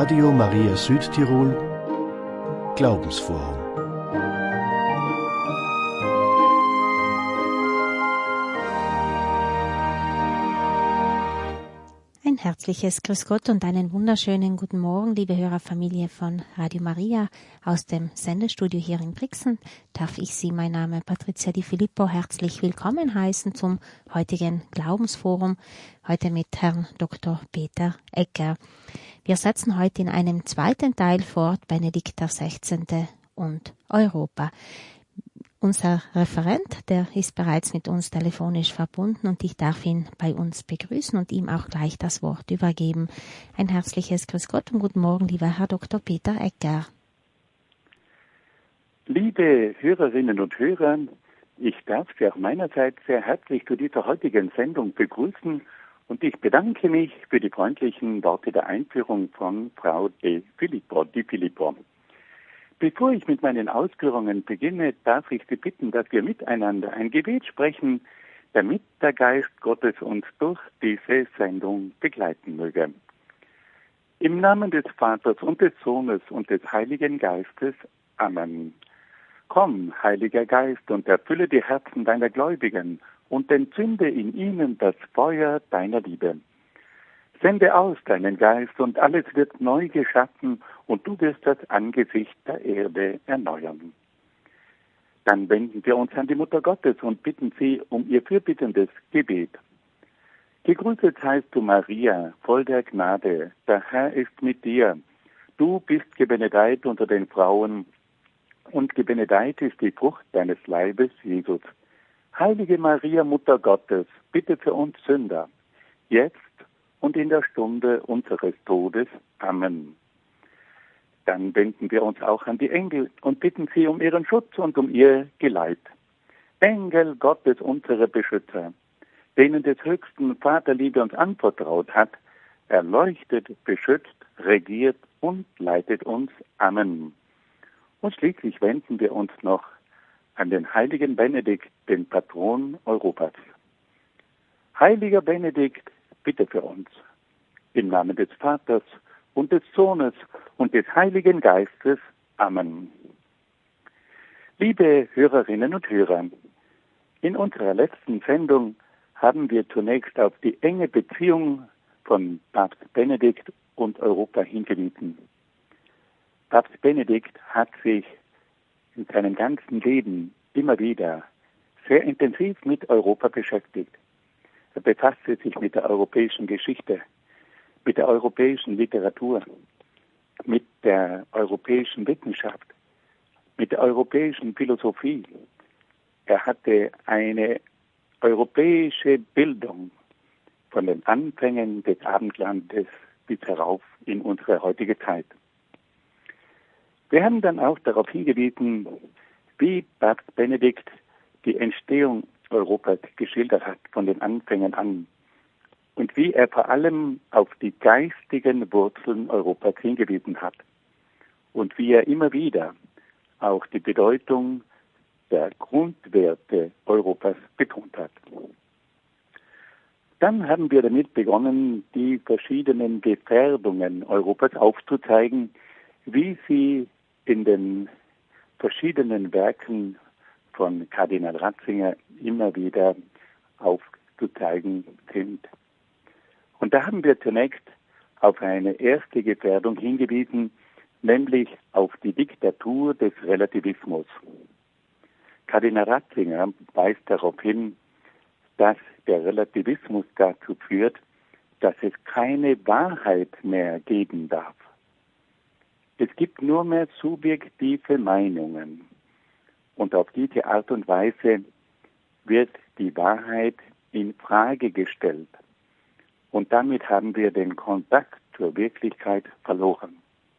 Radio Maria Südtirol Glaubensforum. Ein herzliches Grüß Gott und einen wunderschönen guten Morgen, liebe Hörerfamilie von Radio Maria. Aus dem Sendestudio hier in Brixen darf ich Sie, mein Name Patricia Di Filippo, herzlich willkommen heißen zum heutigen Glaubensforum, heute mit Herrn Dr. Peter Egger. Wir setzen heute in einem zweiten Teil fort, Benedikt XVI. Und Europa. Unser Referent, der ist bereits mit uns telefonisch verbunden und ich darf ihn bei uns begrüßen und ihm auch gleich das Wort übergeben. Ein herzliches Grüß Gott und guten Morgen, lieber Herr Dr. Peter Egger. Liebe Hörerinnen und Hörer, ich darf Sie auch meinerseits sehr herzlich zu dieser heutigen Sendung begrüßen und ich bedanke mich für die freundlichen Worte der Einführung von Frau Di Filippo. Bevor ich mit meinen Ausführungen beginne, darf ich Sie bitten, dass wir miteinander ein Gebet sprechen, damit der Geist Gottes uns durch diese Sendung begleiten möge. Im Namen des Vaters und des Sohnes und des Heiligen Geistes. Amen. Komm, Heiliger Geist, und erfülle die Herzen deiner Gläubigen und entzünde in ihnen das Feuer deiner Liebe. Sende aus deinen Geist und alles wird neu geschaffen und du wirst das Angesicht der Erde erneuern. Dann wenden wir uns an die Mutter Gottes und bitten sie um ihr fürbittendes Gebet. Gegrüßet seist du, Maria, voll der Gnade, der Herr ist mit dir. Du bist gebenedeit unter den Frauen und gebenedeit ist die Frucht deines Leibes, Jesus. Heilige Maria, Mutter Gottes, bitte für uns Sünder, jetzt und in der Stunde unseres Todes. Amen. Dann wenden wir uns auch an die Engel und bitten sie um ihren Schutz und um ihr Geleit. Engel Gottes, unsere Beschützer, denen des höchsten Vaterliebe uns anvertraut hat, erleuchtet, beschützt, regiert und leitet uns. Amen. Und schließlich wenden wir uns noch an den heiligen Benedikt, den Patron Europas. Heiliger Benedikt, bitte für uns. Im Namen des Vaters und des Sohnes und des Heiligen Geistes. Amen. Liebe Hörerinnen und Hörer, in unserer letzten Sendung haben wir zunächst auf die enge Beziehung von Papst Benedikt und Europa hingewiesen. Papst Benedikt hat sich in seinem ganzen Leben immer wieder sehr intensiv mit Europa beschäftigt. Er befasste sich mit der europäischen Geschichte, mit der europäischen Literatur, mit der europäischen Wissenschaft, mit der europäischen Philosophie. Er hatte eine europäische Bildung von den Anfängen des Abendlandes bis herauf in unsere heutige Zeit. Wir haben dann auch darauf hingewiesen, wie Papst Benedikt die Entstehung Europas geschildert hat von den Anfängen an und wie er vor allem auf die geistigen Wurzeln Europas hingewiesen hat und wie er immer wieder auch die Bedeutung der Grundwerte Europas betont hat. Dann haben wir damit begonnen, die verschiedenen Gefährdungen Europas aufzuzeigen, wie sie in den verschiedenen Werken von Kardinal Ratzinger immer wieder aufzuzeigen sind. Und da haben wir zunächst auf eine erste Gefährdung hingewiesen, nämlich auf die Diktatur des Relativismus. Kardinal Ratzinger weist darauf hin, dass der Relativismus dazu führt, dass es keine Wahrheit mehr geben darf. Es gibt nur mehr subjektive Meinungen. Und auf diese Art und Weise wird die Wahrheit in Frage gestellt. Und damit haben wir den Kontakt zur Wirklichkeit verloren.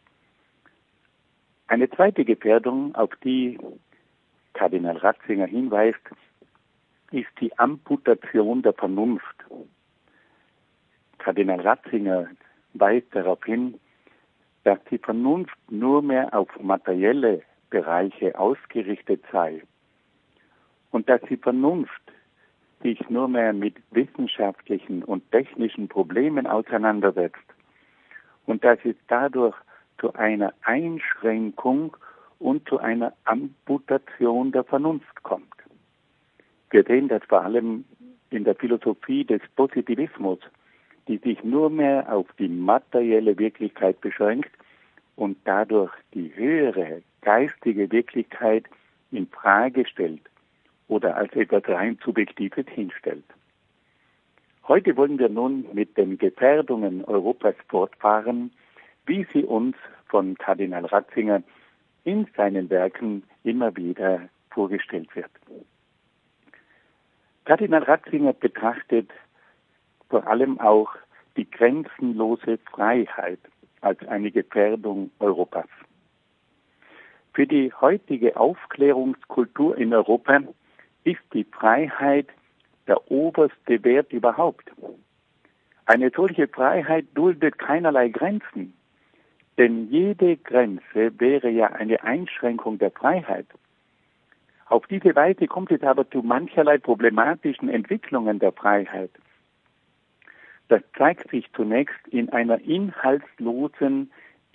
Eine zweite Gefährdung, auf die Kardinal Ratzinger hinweist, ist die Amputation der Vernunft. Kardinal Ratzinger weist darauf hin, dass die Vernunft nur mehr auf materielle Bereiche ausgerichtet sei und dass die Vernunft sich nur mehr mit wissenschaftlichen und technischen Problemen auseinandersetzt und dass es dadurch zu einer Einschränkung und zu einer Amputation der Vernunft kommt. Wir sehen das vor allem in der Philosophie des Positivismus, die sich nur mehr auf die materielle Wirklichkeit beschränkt und dadurch die höhere geistige Wirklichkeit in Frage stellt oder als etwas rein Subjektives hinstellt. Heute wollen wir nun mit den Gefährdungen Europas fortfahren, wie sie uns von Kardinal Ratzinger in seinen Werken immer wieder vorgestellt wird. Kardinal Ratzinger betrachtet vor allem auch die grenzenlose Freiheit als eine Gefährdung Europas. Für die heutige Aufklärungskultur in Europa ist die Freiheit der oberste Wert überhaupt. Eine solche Freiheit duldet keinerlei Grenzen, denn jede Grenze wäre ja eine Einschränkung der Freiheit. Auf diese Weise kommt es aber zu mancherlei problematischen Entwicklungen der Freiheit. Das zeigt sich zunächst in einer inhaltslosen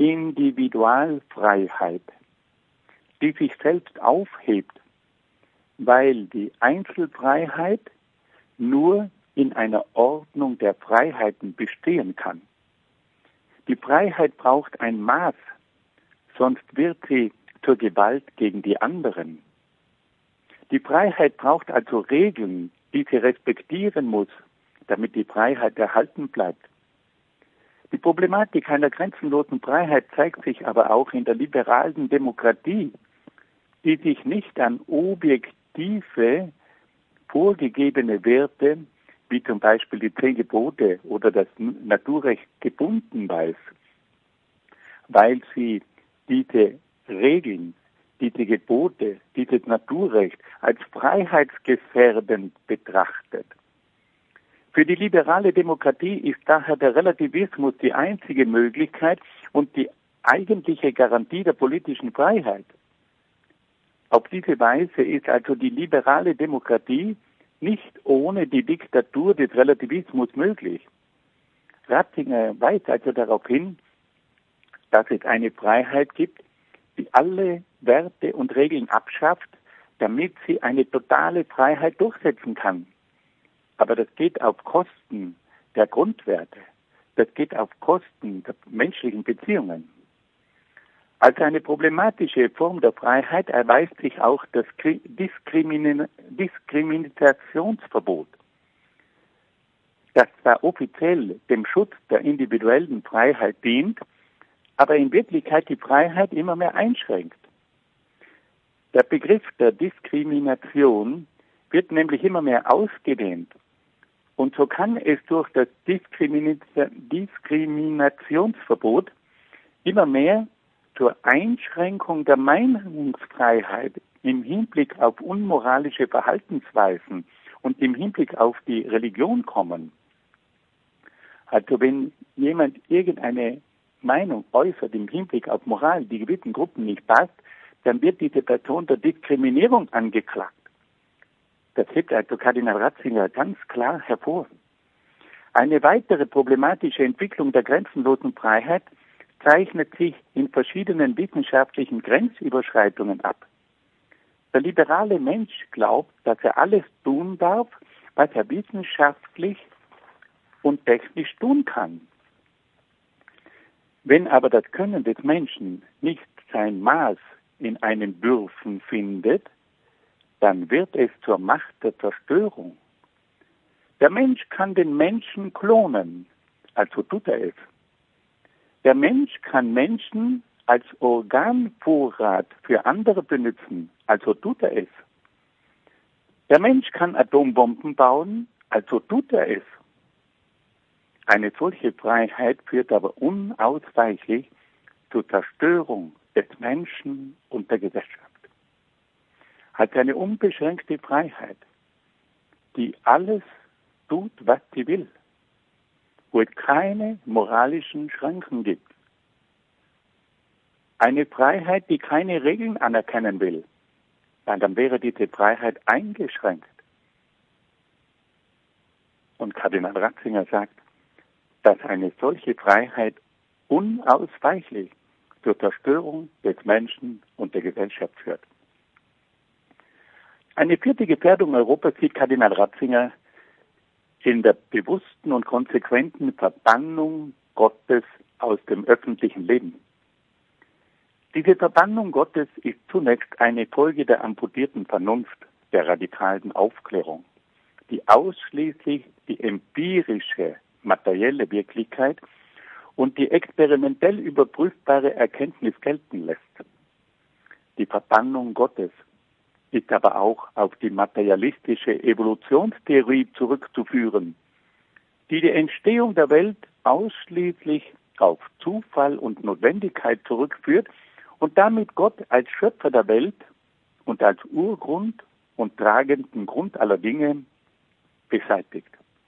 Individualfreiheit, die sich selbst aufhebt, weil die Einzelfreiheit nur in einer Ordnung der Freiheiten bestehen kann. Die Freiheit braucht ein Maß, sonst wird sie zur Gewalt gegen die anderen. Die Freiheit braucht also Regeln, die sie respektieren muss, damit die Freiheit erhalten bleibt. Die Problematik einer grenzenlosen Freiheit zeigt sich aber auch in der liberalen Demokratie, die sich nicht an objektive, vorgegebene Werte, wie zum Beispiel die 10 Gebote oder das Naturrecht gebunden weiß, weil sie diese Regeln, diese Gebote, dieses Naturrecht als freiheitsgefährdend betrachtet. Für die liberale Demokratie ist daher der Relativismus die einzige Möglichkeit und die eigentliche Garantie der politischen Freiheit. Auf diese Weise ist also die liberale Demokratie nicht ohne die Diktatur des Relativismus möglich. Ratzinger weist also darauf hin, dass es eine Freiheit gibt, die alle Werte und Regeln abschafft, damit sie eine totale Freiheit durchsetzen kann. Aber das geht auf Kosten der Grundwerte. Das geht auf Kosten der menschlichen Beziehungen. Als eine problematische Form der Freiheit erweist sich auch das Diskriminationsverbot, das zwar offiziell dem Schutz der individuellen Freiheit dient, aber in Wirklichkeit die Freiheit immer mehr einschränkt. Der Begriff der Diskrimination wird nämlich immer mehr ausgedehnt. Und so kann es durch das Diskriminationsverbot immer mehr zur Einschränkung der Meinungsfreiheit im Hinblick auf unmoralische Verhaltensweisen und im Hinblick auf die Religion kommen. Also wenn jemand irgendeine Meinung äußert im Hinblick auf Moral, die gewissen Gruppen nicht passt, dann wird diese Person der Diskriminierung angeklagt. Das hebt also Kardinal Ratzinger ganz klar hervor. Eine weitere problematische Entwicklung der grenzenlosen Freiheit zeichnet sich in verschiedenen wissenschaftlichen Grenzüberschreitungen ab. Der liberale Mensch glaubt, dass er alles tun darf, was er wissenschaftlich und technisch tun kann. Wenn aber das Können des Menschen nicht sein Maß in einem Dürfen findet, dann wird es zur Macht der Zerstörung. Der Mensch kann den Menschen klonen, also tut er es. Der Mensch kann Menschen als Organvorrat für andere benutzen, also tut er es. Der Mensch kann Atombomben bauen, also tut er es. Eine solche Freiheit führt aber unausweichlich zur Zerstörung des Menschen und der Gesellschaft. Hat eine unbeschränkte Freiheit, die alles tut, was sie will, wo es keine moralischen Schranken gibt. Eine Freiheit, die keine Regeln anerkennen will, dann wäre diese Freiheit eingeschränkt. Und Kardinal Ratzinger sagt, dass eine solche Freiheit unausweichlich zur Zerstörung des Menschen und der Gesellschaft führt. Eine vierte Gefährdung Europas sieht Kardinal Ratzinger in der bewussten und konsequenten Verbannung Gottes aus dem öffentlichen Leben. Diese Verbannung Gottes ist zunächst eine Folge der amputierten Vernunft, der radikalen Aufklärung, die ausschließlich die empirische, materielle Wirklichkeit und die experimentell überprüfbare Erkenntnis gelten lässt. Die Verbannung Gottes ist aber auch auf die materialistische Evolutionstheorie zurückzuführen, die die Entstehung der Welt ausschließlich auf Zufall und Notwendigkeit zurückführt und damit Gott als Schöpfer der Welt und als Urgrund und tragenden Grund aller Dinge beseitigt.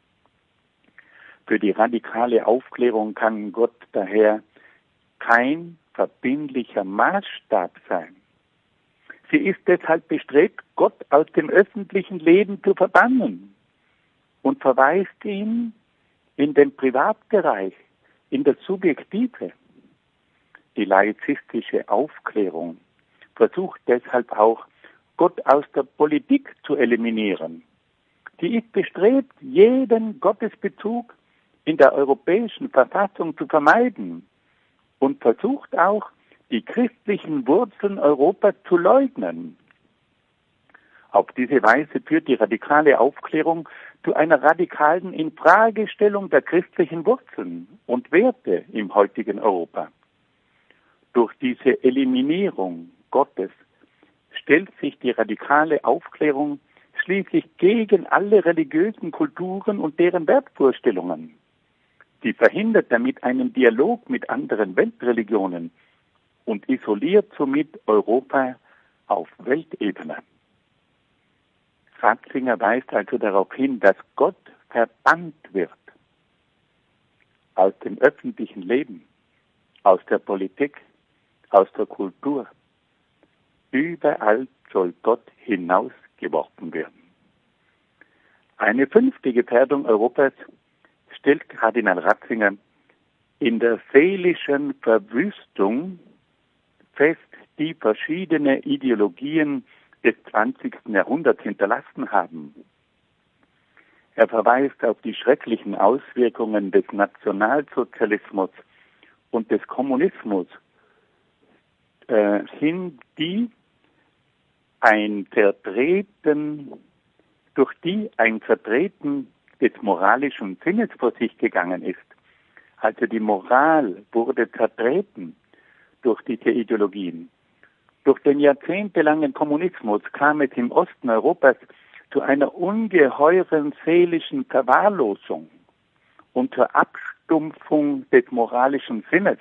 Für die radikale Aufklärung kann Gott daher kein verbindlicher Maßstab sein. Sie ist deshalb bestrebt, Gott aus dem öffentlichen Leben zu verbannen und verweist ihn in den Privatbereich, in das Subjektive. Die laizistische Aufklärung versucht deshalb auch, Gott aus der Politik zu eliminieren. Sie ist bestrebt, jeden Gottesbezug in der europäischen Verfassung zu vermeiden und versucht auch, die christlichen Wurzeln Europas zu leugnen. Auf diese Weise führt die radikale Aufklärung zu einer radikalen Infragestellung der christlichen Wurzeln und Werte im heutigen Europa. Durch diese Eliminierung Gottes stellt sich die radikale Aufklärung schließlich gegen alle religiösen Kulturen und deren Wertvorstellungen. Sie verhindert damit einen Dialog mit anderen Weltreligionen und isoliert somit Europa auf Weltebene. Ratzinger weist also darauf hin, dass Gott verbannt wird aus dem öffentlichen Leben, aus der Politik, aus der Kultur. Überall soll Gott hinausgeworfen werden. Eine fünfte Gefährdung Europas stellt Kardinal Ratzinger in der seelischen Verwüstung fest, die verschiedene Ideologien des 20. Jahrhunderts hinterlassen haben. Er verweist auf die schrecklichen Auswirkungen des Nationalsozialismus und des Kommunismus hin, durch die ein Vertreten des moralischen Sinnes vor sich gegangen ist. Also die Moral wurde zertreten durch diese Ideologien. Durch den jahrzehntelangen Kommunismus kam es im Osten Europas zu einer ungeheuren seelischen Verwahrlosung und zur Abstumpfung des moralischen Sinnes.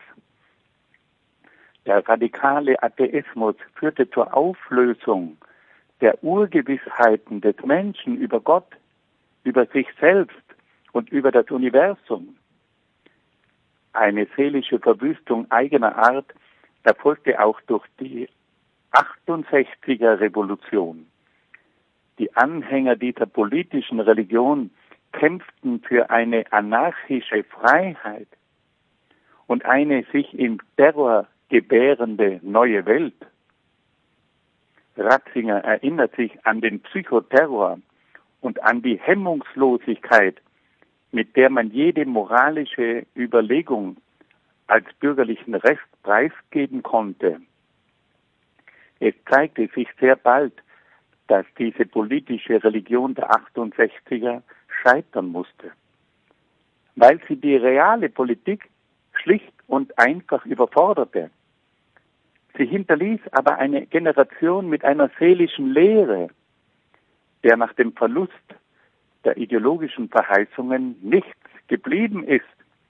Der radikale Atheismus führte zur Auflösung der Urgewissheiten des Menschen über Gott, über sich selbst und über das Universum. Eine seelische Verwüstung eigener Art erfolgte auch durch die 68er Revolution. Die Anhänger dieser politischen Religion kämpften für eine anarchische Freiheit und eine sich im Terror gebärende neue Welt. Ratzinger erinnert sich an den Psychoterror und an die Hemmungslosigkeit, mit der man jede moralische Überlegung als bürgerlichen Rest preisgeben konnte. Es zeigte sich sehr bald, dass diese politische Religion der 68er scheitern musste, weil sie die reale Politik schlicht und einfach überforderte. Sie hinterließ aber eine Generation mit einer seelischen Leere, der nach dem Verlust der ideologischen Verheißungen nichts geblieben ist.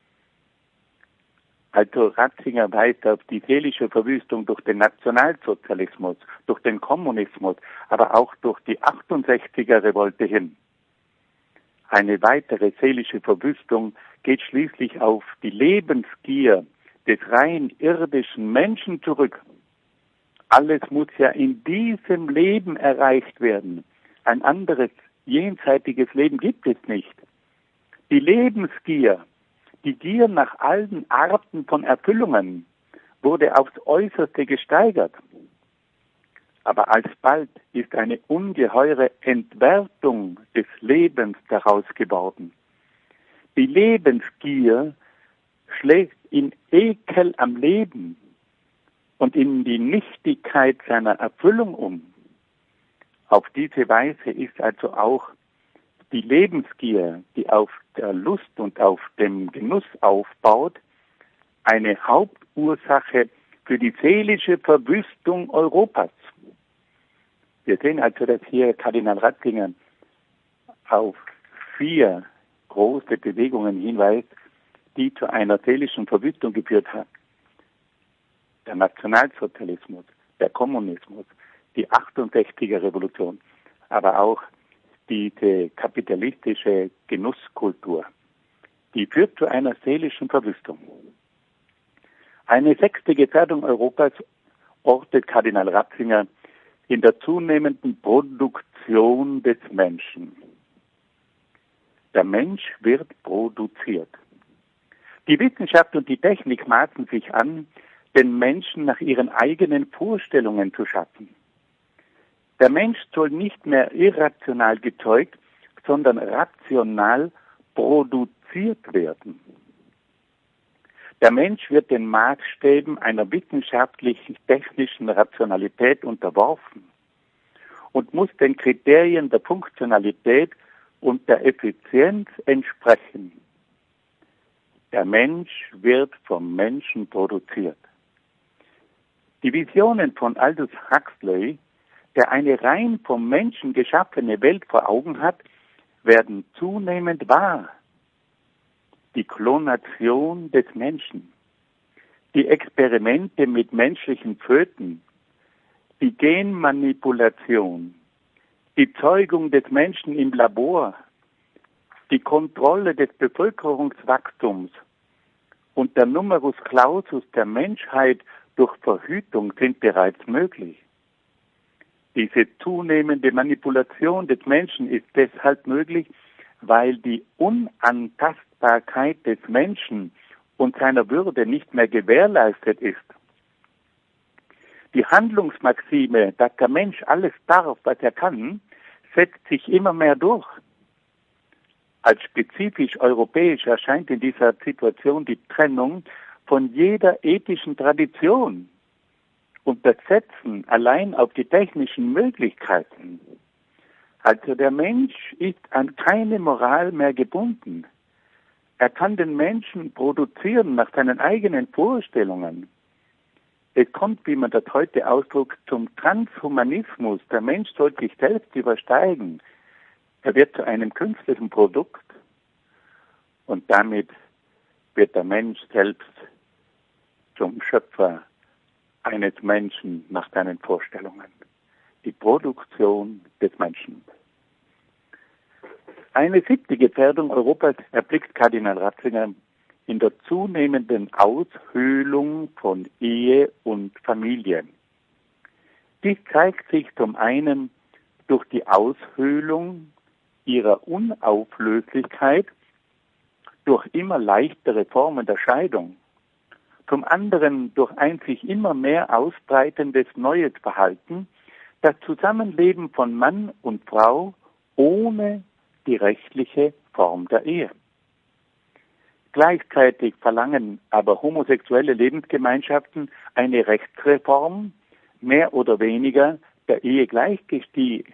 Also Ratzinger weist auf die seelische Verwüstung durch den Nationalsozialismus, durch den Kommunismus, aber auch durch die 68er-Revolte hin. Eine weitere seelische Verwüstung geht schließlich auf die Lebensgier des rein irdischen Menschen zurück. Alles muss ja in diesem Leben erreicht werden. Ein anderes jenseitiges Leben gibt es nicht. Die Lebensgier, Die Gier nach allen Arten von Erfüllungen wurde aufs Äußerste gesteigert. Aber alsbald ist eine ungeheure Entwertung des Lebens daraus geworden. Die Lebensgier schlägt in Ekel am Leben und in die Nichtigkeit seiner Erfüllung um. Auf diese Weise ist also auch die Lebensgier, die auf der Lust und auf dem Genuss aufbaut, eine Hauptursache für die seelische Verwüstung Europas. Wir sehen also, dass hier Kardinal Ratzinger auf 4 große Bewegungen hinweist, die zu einer seelischen Verwüstung geführt haben. Der Nationalsozialismus, der Kommunismus, die 68er Revolution, aber auch diese kapitalistische Genusskultur, die führt zu einer seelischen Verwüstung. Eine 6. Gefährdung Europas ortet Kardinal Ratzinger in der zunehmenden Produktion des Menschen. Der Mensch wird produziert. Die Wissenschaft und die Technik maßen sich an, den Menschen nach ihren eigenen Vorstellungen zu schaffen. Der Mensch soll nicht mehr irrational gezeugt, sondern rational produziert werden. Der Mensch wird den Maßstäben einer wissenschaftlich-technischen Rationalität unterworfen und muss den Kriterien der Funktionalität und der Effizienz entsprechen. Der Mensch wird vom Menschen produziert. Die Visionen von Aldous Huxley, der eine rein vom Menschen geschaffene Welt vor Augen hat, werden zunehmend wahr. Die Klonation des Menschen, die Experimente mit menschlichen Föten, die Genmanipulation, die Zeugung des Menschen im Labor, die Kontrolle des Bevölkerungswachstums und der Numerus Clausus der Menschheit durch Verhütung sind bereits möglich. Diese zunehmende Manipulation des Menschen ist deshalb möglich, weil die Unantastbarkeit des Menschen und seiner Würde nicht mehr gewährleistet ist. Die Handlungsmaxime, dass der Mensch alles darf, was er kann, setzt sich immer mehr durch. Als spezifisch europäisch erscheint in dieser Situation die Trennung von jeder ethischen Tradition und das Setzen allein auf die technischen Möglichkeiten. Also der Mensch ist an keine Moral mehr gebunden. Er kann den Menschen produzieren nach seinen eigenen Vorstellungen. Es kommt, wie man das heute ausdrückt, zum Transhumanismus. Der Mensch soll sich selbst übersteigen. Er wird zu einem künstlichen Produkt und damit wird der Mensch selbst zum Schöpfer eines Menschen nach seinen Vorstellungen. Die Produktion des Menschen. Eine 7. Gefährdung Europas erblickt Kardinal Ratzinger in der zunehmenden Aushöhlung von Ehe und Familie. Dies zeigt sich zum einen durch die Aushöhlung ihrer Unauflöslichkeit durch immer leichtere Formen der Scheidung, zum anderen durch ein sich immer mehr ausbreitendes neues Verhalten, das Zusammenleben von Mann und Frau ohne die rechtliche Form der Ehe. Gleichzeitig verlangen aber homosexuelle Lebensgemeinschaften eine Rechtsreform, mehr oder weniger der Ehe gleichgestellt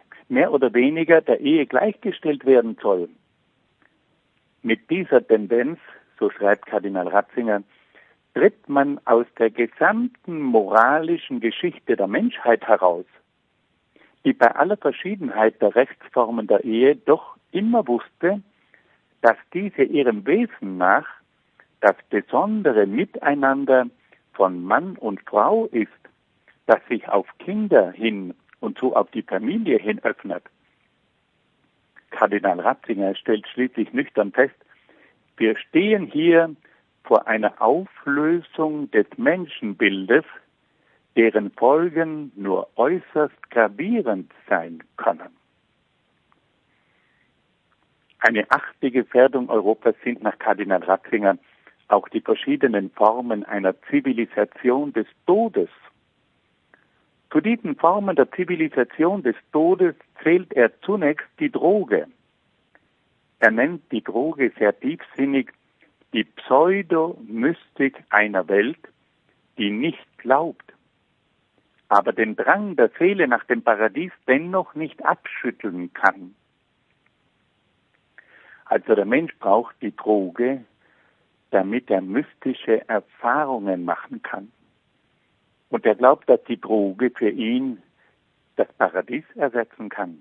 werden soll. Mit dieser Tendenz, so schreibt Kardinal Ratzinger, tritt man aus der gesamten moralischen Geschichte der Menschheit heraus, die bei aller Verschiedenheit der Rechtsformen der Ehe doch immer wusste, dass diese ihrem Wesen nach das besondere Miteinander von Mann und Frau ist, das sich auf Kinder hin und so auf die Familie hin öffnet. Kardinal Ratzinger stellt schließlich nüchtern fest, wir stehen hier vor einer Auflösung des Menschenbildes, deren Folgen nur äußerst gravierend sein können. Eine 8. Gefährdung Europas sind nach Kardinal Ratzinger auch die verschiedenen Formen einer Zivilisation des Todes. Zu diesen Formen der Zivilisation des Todes zählt er zunächst die Droge. Er nennt die Droge sehr tiefsinnig die Pseudomystik einer Welt, die nicht glaubt, aber den Drang der Seele nach dem Paradies dennoch nicht abschütteln kann. Also der Mensch braucht die Droge, damit er mystische Erfahrungen machen kann. Und er glaubt, dass die Droge für ihn das Paradies ersetzen kann.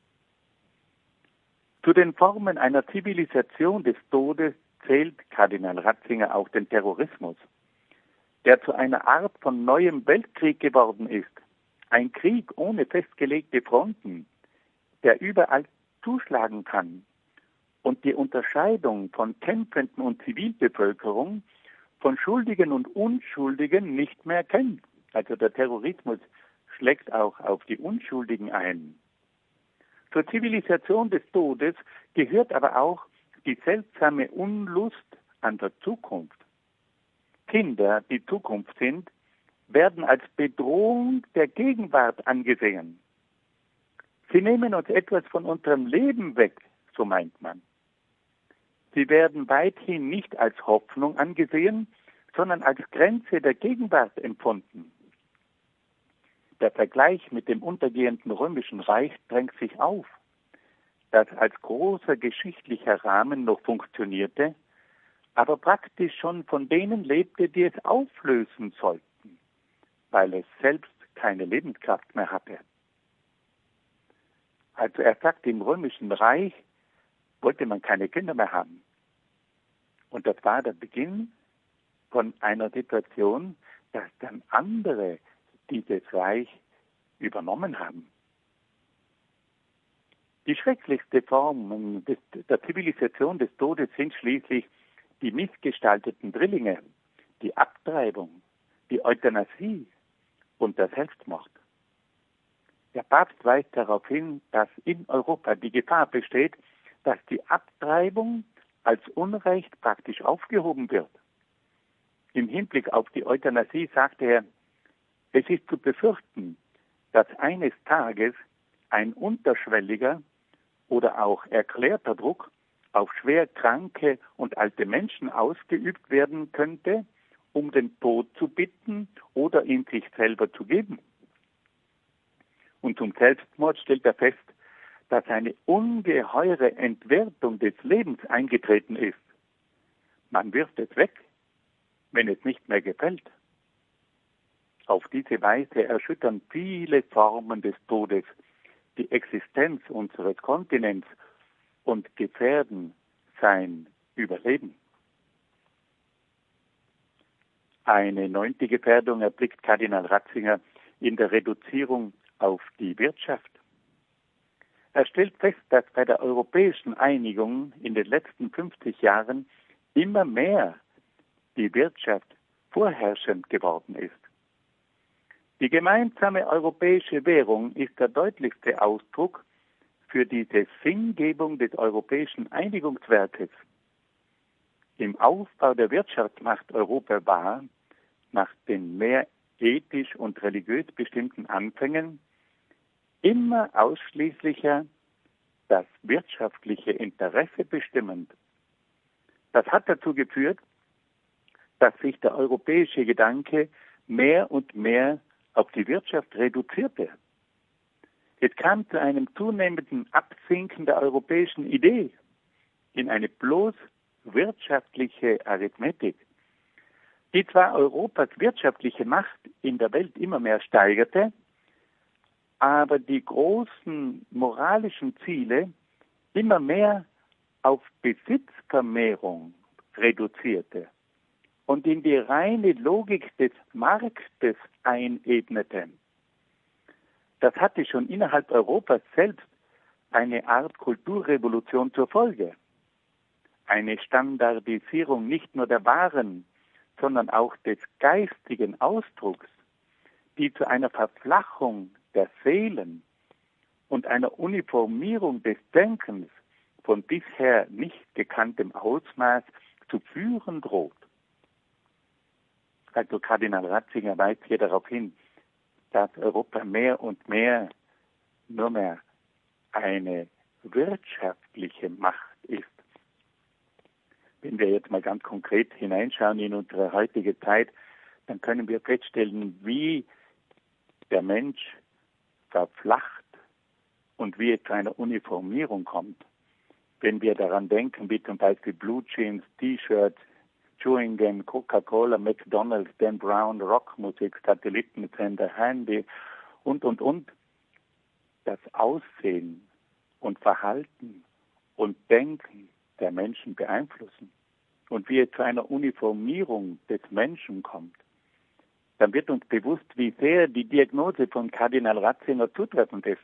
Zu den Formen einer Zivilisation des Todes zählt Kardinal Ratzinger auch den Terrorismus, der zu einer Art von neuem Weltkrieg geworden ist. Ein Krieg ohne festgelegte Fronten, der überall zuschlagen kann und die Unterscheidung von Kämpfenden und Zivilbevölkerung, von Schuldigen und Unschuldigen nicht mehr kennt. Also der Terrorismus schlägt auch auf die Unschuldigen ein. Zur Zivilisation des Todes gehört aber auch die seltsame Unlust an der Zukunft. Kinder, die Zukunft sind, werden als Bedrohung der Gegenwart angesehen. Sie nehmen uns etwas von unserem Leben weg, so meint man. Sie werden weithin nicht als Hoffnung angesehen, sondern als Grenze der Gegenwart empfunden. Der Vergleich mit dem untergehenden Römischen Reich drängt sich auf, das als großer geschichtlicher Rahmen noch funktionierte, aber praktisch schon von denen lebte, die es auflösen sollten, weil es selbst keine Lebenskraft mehr hatte. Also er sagt, im Römischen Reich wollte man keine Kinder mehr haben. Und das war der Beginn von einer Situation, dass dann andere dieses Reich übernommen haben. Die schrecklichste Form der Zivilisation des Todes sind schließlich die missgestalteten Drillinge, die Abtreibung, die Euthanasie und der Selbstmord. Der Papst weist darauf hin, dass in Europa die Gefahr besteht, dass die Abtreibung als Unrecht praktisch aufgehoben wird. Im Hinblick auf die Euthanasie sagte er, es ist zu befürchten, dass eines Tages ein unterschwelliger oder auch erklärter Druck auf schwer kranke und alte Menschen ausgeübt werden könnte, um den Tod zu bitten oder ihn sich selber zu geben. Und zum Selbstmord stellt er fest, dass eine ungeheure Entwertung des Lebens eingetreten ist. Man wirft es weg, wenn es nicht mehr gefällt. Auf diese Weise erschüttern viele Formen des Todes die Existenz unseres Kontinents und gefährden sein Überleben. Eine 9. Gefährdung erblickt Kardinal Ratzinger in der Reduzierung auf die Wirtschaft. Er stellt fest, dass bei der europäischen Einigung in den letzten 50 Jahren immer mehr die Wirtschaft vorherrschend geworden ist. Die gemeinsame europäische Währung ist der deutlichste Ausdruck für diese Sinngebung des europäischen Einigungswerkes. Im Aufbau der Wirtschaft macht Europa wahr, nach den mehr ethisch und religiös bestimmten Anfängen, immer ausschließlicher das wirtschaftliche Interesse bestimmend. Das hat dazu geführt, dass sich der europäische Gedanke mehr und mehr auf die Wirtschaft reduzierte. Es kam zu einem zunehmenden Absinken der europäischen Idee in eine bloß wirtschaftliche Arithmetik, die zwar Europas wirtschaftliche Macht in der Welt immer mehr steigerte, aber die großen moralischen Ziele immer mehr auf Besitzvermehrung reduzierte und in die reine Logik des Marktes einebnete. Das hatte schon innerhalb Europas selbst eine Art Kulturrevolution zur Folge. Eine Standardisierung nicht nur der Waren, sondern auch des geistigen Ausdrucks, die zu einer Verflachung der Seelen und einer Uniformierung des Denkens von bisher nicht gekanntem Ausmaß zu führen droht. Also Kardinal Ratzinger weist hier darauf hin, dass Europa mehr und mehr nur mehr eine wirtschaftliche Macht ist. Wenn wir jetzt mal ganz konkret hineinschauen in unsere heutige Zeit, dann können wir feststellen, wie der Mensch verflacht und wie es zu einer Uniformierung kommt. Wenn wir daran denken, wie zum Beispiel Blue Jeans, T-Shirts, Chewing Gum, Coca-Cola, McDonald's, Dan Brown, Rockmusik, Satellitensender, Handy und. Das Aussehen und Verhalten und Denken der Menschen beeinflussen und wie es zu einer Uniformierung des Menschen kommt, dann wird uns bewusst, wie sehr die Diagnose von Kardinal Ratzinger zutreffend ist.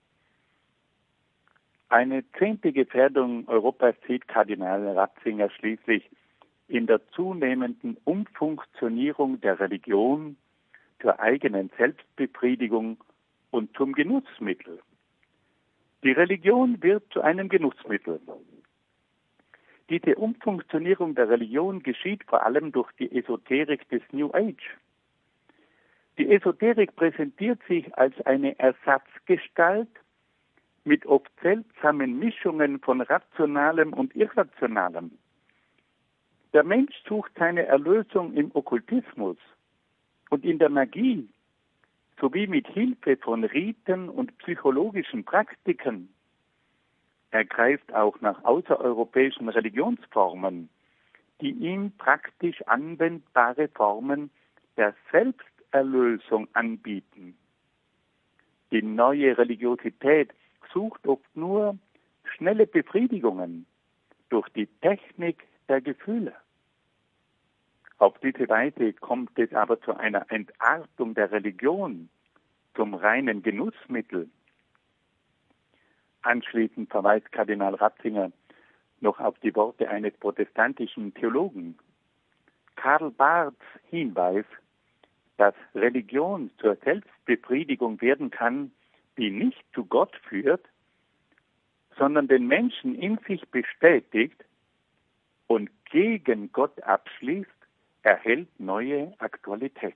Eine 10. Gefährdung Europas sieht Kardinal Ratzinger schließlich in der zunehmenden Umfunktionierung der Religion zur eigenen Selbstbefriedigung und zum Genussmittel. Die Religion wird zu einem Genussmittel. Diese Umfunktionierung der Religion geschieht vor allem durch die Esoterik des New Age. Die Esoterik präsentiert sich als eine Ersatzgestalt mit oft seltsamen Mischungen von Rationalem und Irrationalem. Der Mensch sucht seine Erlösung im Okkultismus und in der Magie, sowie mit Hilfe von Riten und psychologischen Praktiken. Er greift auch nach außereuropäischen Religionsformen, die ihm praktisch anwendbare Formen der Selbsterlösung anbieten. Die neue Religiosität sucht oft nur schnelle Befriedigungen durch die Technik der Gefühle. Auf diese Weise kommt es aber zu einer Entartung der Religion, zum reinen Genussmittel. Anschließend verweist Kardinal Ratzinger noch auf die Worte eines protestantischen Theologen. Karl Barths Hinweis, dass Religion zur Selbstbefriedigung werden kann, die nicht zu Gott führt, sondern den Menschen in sich bestätigt und gegen Gott abschließt, erhält neue Aktualität.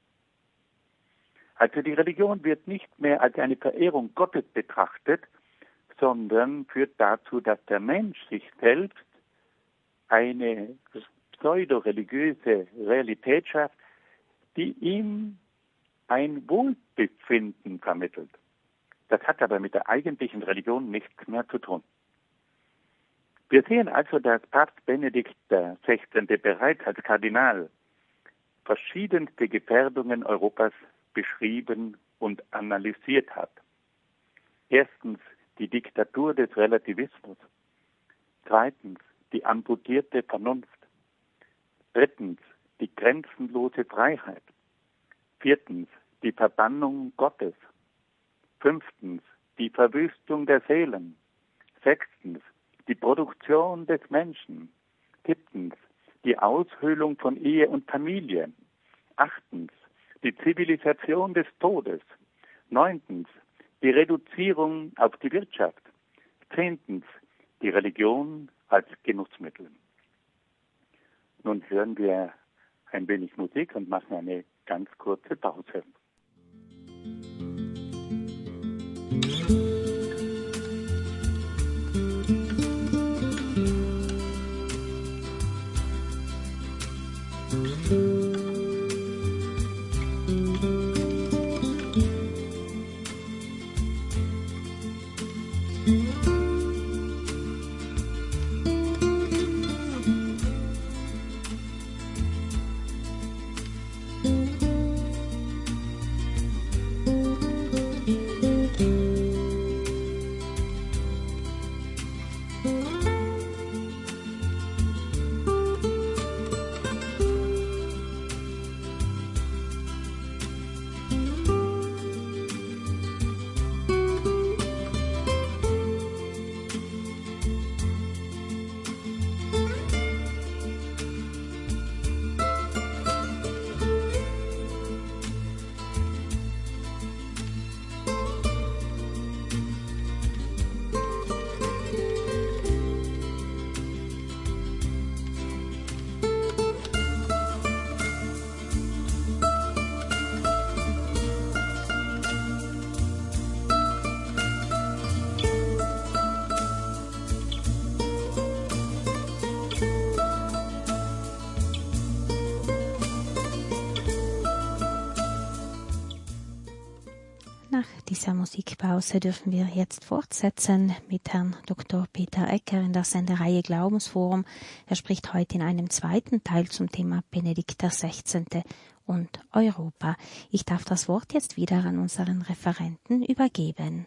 Also die Religion wird nicht mehr als eine Verehrung Gottes betrachtet, sondern führt dazu, dass der Mensch sich selbst eine pseudo-religiöse Realität schafft, die ihm ein Wohlbefinden vermittelt. Das hat aber mit der eigentlichen Religion nichts mehr zu tun. Wir sehen also, dass Papst Benedikt XVI. Bereits als Kardinal verschiedenste Gefährdungen Europas beschrieben und analysiert hat. Erstens die Diktatur des Relativismus. Zweitens die amputierte Vernunft. Drittens die grenzenlose Freiheit. Viertens die Verbannung Gottes. Fünftens die Verwüstung der Seelen. Sechstens die Produktion des Menschen. Siebtens die Aushöhlung von Ehe und Familie. Achtens die Zivilisation des Todes. Neuntens die Reduzierung auf die Wirtschaft. Zehntens die Religion als Genussmittel. Nun hören wir ein wenig Musik und machen eine ganz kurze Pause. dieser Musikpause dürfen wir jetzt fortsetzen mit Herrn Dr. Peter Ecker in der Sendereihe Glaubensforum. Er spricht heute in einem zweiten Teil zum Thema Benedikt XVI. Und Europa. Ich darf das Wort jetzt wieder an unseren Referenten übergeben.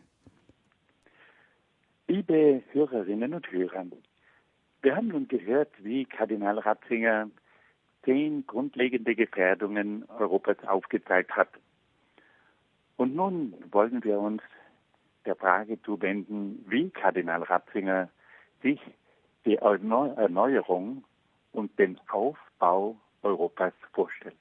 Liebe Hörerinnen und Hörer, wir haben nun gehört, wie Kardinal Ratzinger 10 grundlegende Gefährdungen Europas aufgezeigt hat. Und nun wollen wir uns der Frage zuwenden, wie Kardinal Ratzinger sich die Erneuerung und den Aufbau Europas vorstellt.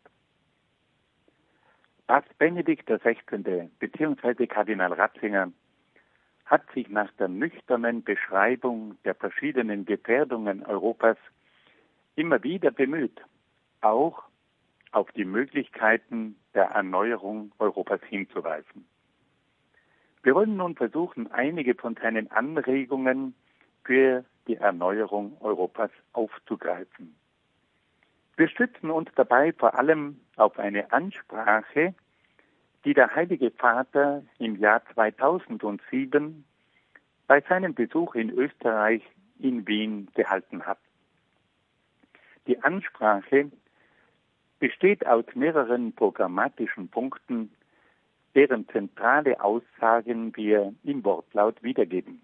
Papst Benedikt XVI. Bzw. Kardinal Ratzinger hat sich nach der nüchternen Beschreibung der verschiedenen Gefährdungen Europas immer wieder bemüht, auch auf die Möglichkeiten der Erneuerung Europas hinzuweisen. Wir wollen nun versuchen, einige von seinen Anregungen für die Erneuerung Europas aufzugreifen. Wir stützen uns dabei vor allem auf eine Ansprache, die der Heilige Vater im Jahr 2007 bei seinem Besuch in Österreich in Wien gehalten hat. Die Ansprache besteht aus mehreren programmatischen Punkten, deren zentrale Aussagen wir im Wortlaut wiedergeben.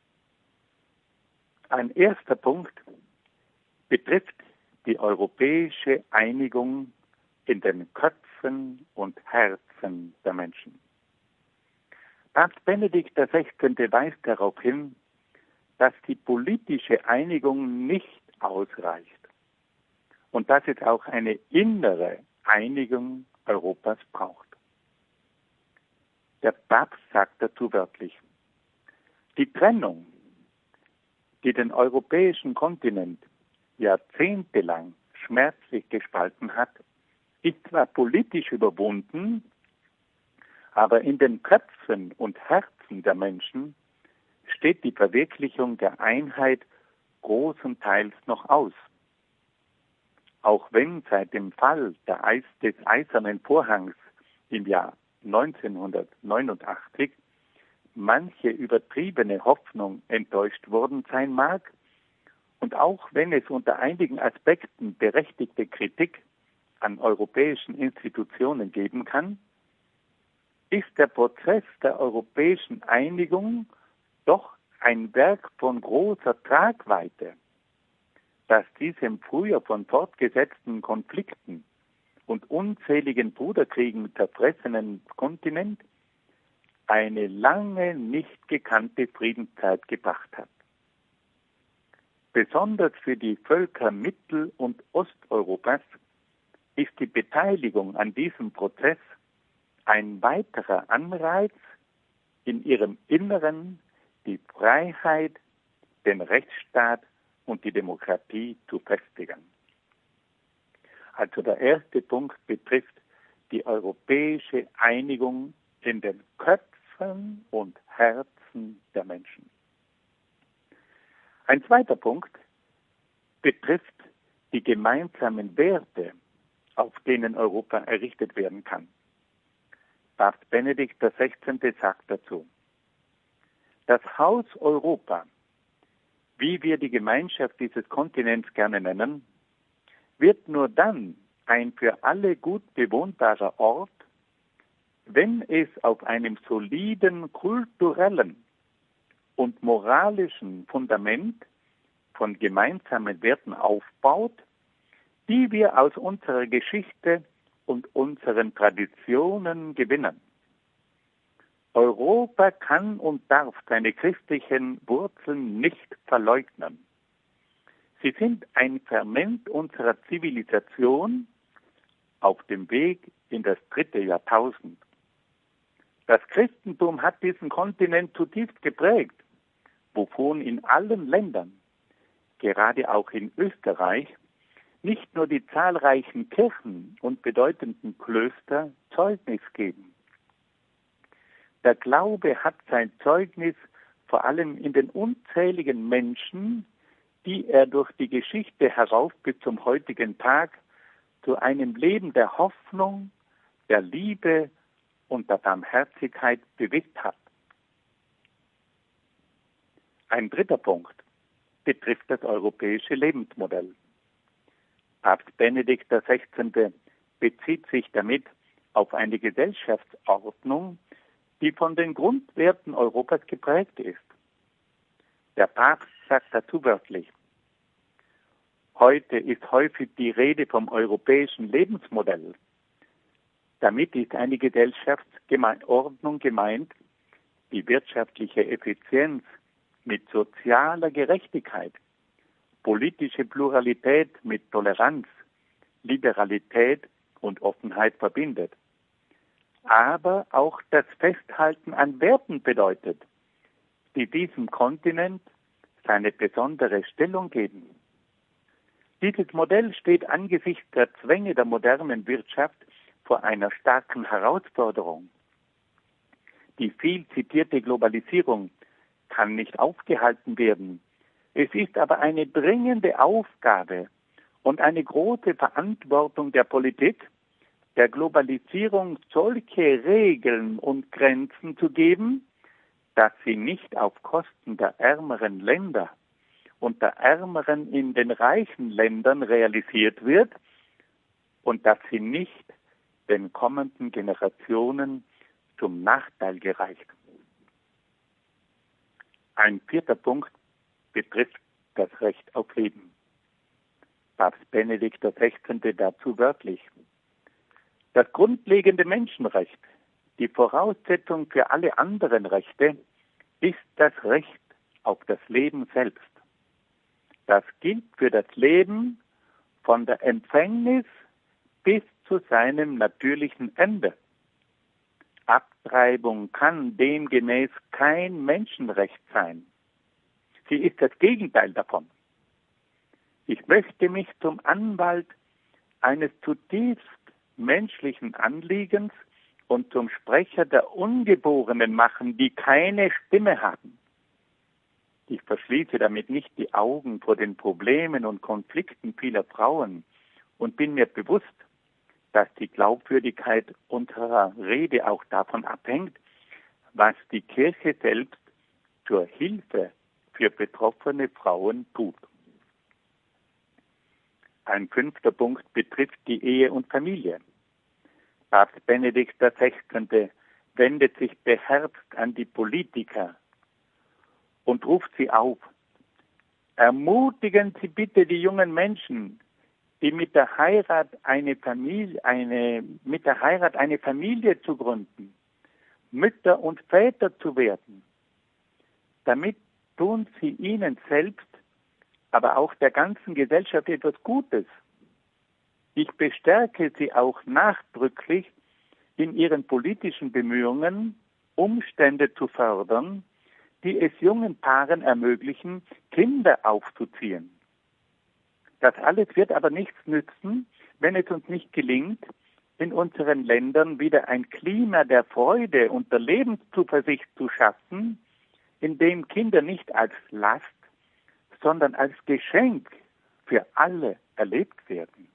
Ein erster Punkt betrifft die europäische Einigung in den Köpfen und Herzen der Menschen. Papst Benedikt XVI. Weist darauf hin, dass die politische Einigung nicht ausreicht und dass es auch eine innere Einigung Europas braucht. Der Papst sagt dazu wörtlich: Die Trennung, die den europäischen Kontinent jahrzehntelang schmerzlich gespalten hat, ist zwar politisch überwunden, aber in den Köpfen und Herzen der Menschen steht die Verwirklichung der Einheit großenteils noch aus. Auch wenn seit dem Fall des Eisernen Vorhangs im Jahr 1989 manche übertriebene Hoffnung enttäuscht worden sein mag und auch wenn es unter einigen Aspekten berechtigte Kritik an europäischen Institutionen geben kann, ist der Prozess der europäischen Einigung doch ein Werk von großer Tragweite, das diesem früher von fortgesetzten Konflikten und unzähligen Bruderkriegen zerfressenen Kontinent eine lange nicht gekannte Friedenszeit gebracht hat. Besonders für die Völker Mittel- und Osteuropas ist die Beteiligung an diesem Prozess ein weiterer Anreiz, in ihrem Inneren die Freiheit, den Rechtsstaat und die Demokratie zu festigen. Also der erste Punkt betrifft die europäische Einigung in den Köpfen und Herzen der Menschen. Ein zweiter Punkt betrifft die gemeinsamen Werte, auf denen Europa errichtet werden kann. Papst Benedikt XVI. Sagt dazu: Das Haus Europa, wie wir die Gemeinschaft dieses Kontinents gerne nennen, wird nur dann ein für alle gut bewohnbarer Ort, wenn es auf einem soliden kulturellen und moralischen Fundament von gemeinsamen Werten aufbaut, die wir aus unserer Geschichte und unseren Traditionen gewinnen. Europa kann und darf seine christlichen Wurzeln nicht verleugnen. Sie sind ein Ferment unserer Zivilisation auf dem Weg in das 3. Jahrtausend. Das Christentum hat diesen Kontinent zutiefst geprägt, wovon in allen Ländern, gerade auch in Österreich, nicht nur die zahlreichen Kirchen und bedeutenden Klöster Zeugnis geben. Der Glaube hat sein Zeugnis vor allem in den unzähligen Menschen, die er durch die Geschichte herauf bis zum heutigen Tag zu einem Leben der Hoffnung, der Liebe und der Barmherzigkeit bewegt hat. Ein dritter Punkt betrifft das europäische Lebensmodell. Papst Benedikt XVI. Bezieht sich damit auf eine Gesellschaftsordnung, die von den Grundwerten Europas geprägt ist. Der Papst sagt dazu wörtlich: Heute ist häufig die Rede vom europäischen Lebensmodell. Damit ist eine Gesellschaftsordnung gemeint, die wirtschaftliche Effizienz mit sozialer Gerechtigkeit, politische Pluralität mit Toleranz, Liberalität und Offenheit verbindet, aber auch das Festhalten an Werten bedeutet, die diesem Kontinent seine besondere Stellung geben. Dieses Modell steht angesichts der Zwänge der modernen Wirtschaft vor einer starken Herausforderung. Die viel zitierte Globalisierung kann nicht aufgehalten werden. Es ist aber eine dringende Aufgabe und eine große Verantwortung der Politik, der Globalisierung solche Regeln und Grenzen zu geben, dass sie nicht auf Kosten der ärmeren Länder und der ärmeren in den reichen Ländern realisiert wird und dass sie nicht den kommenden Generationen zum Nachteil gereicht. Ein vierter Punkt betrifft das Recht auf Leben. Papst Benedikt XVI. Dazu wörtlich: Das grundlegende Menschenrecht, die Voraussetzung für alle anderen Rechte, ist das Recht auf das Leben selbst. Das gilt für das Leben von der Empfängnis bis zu seinem natürlichen Ende. Abtreibung kann demgemäß kein Menschenrecht sein. Sie ist das Gegenteil davon. Ich möchte mich zum Anwalt eines zutiefst menschlichen Anliegens und zum Sprecher der Ungeborenen machen, die keine Stimme haben. Ich verschließe damit nicht die Augen vor den Problemen und Konflikten vieler Frauen und bin mir bewusst, dass die Glaubwürdigkeit unserer Rede auch davon abhängt, was die Kirche selbst zur Hilfe für betroffene Frauen tut. Ein fünfter Punkt betrifft die Ehe und Familie. Papst Benedikt XVI. Wendet sich beherzt an die Politiker und ruft sie auf: Ermutigen Sie bitte die jungen Menschen, die mit der Heirat eine Familie zu gründen, Mütter und Väter zu werden. Damit tun sie ihnen selbst, aber auch der ganzen Gesellschaft etwas Gutes. Ich bestärke sie auch nachdrücklich in ihren politischen Bemühungen, Umstände zu fördern, die es jungen Paaren ermöglichen, Kinder aufzuziehen. Das alles wird aber nichts nützen, wenn es uns nicht gelingt, in unseren Ländern wieder ein Klima der Freude und der Lebenszuversicht zu schaffen, in dem Kinder nicht als Last, sondern als Geschenk für alle erlebt werden.